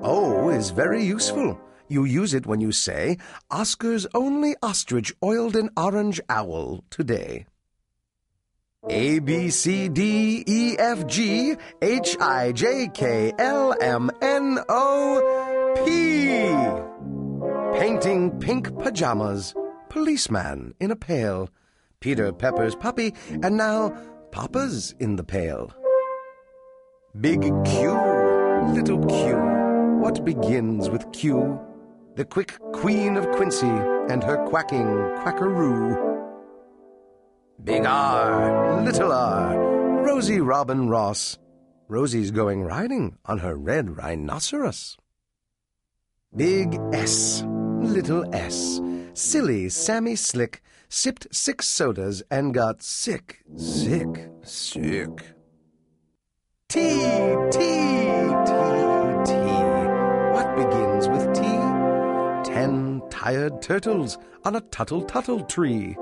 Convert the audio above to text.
O is very useful. You use it when you say, Oscar's only ostrich oiled an orange owl today. A, B, C, D, E, F, G, H, I, J, K, L, M, N, O, P. Painting pink pajamas, policeman in a pail, Peter Pepper's puppy, and now Papa's in the pail. Big Q, little Q, what begins with Q? The quick Queen of Quincy and her quacking quackaroo. Big R, little R, Rosie Robin Ross. Rosie's going riding on her red rhinoceros. Big S, little S, silly Sammy Slick sipped 6 sodas and got sick. T, T, T, T. What begins with T? 10 tired turtles on a tuttle-tuttle tree.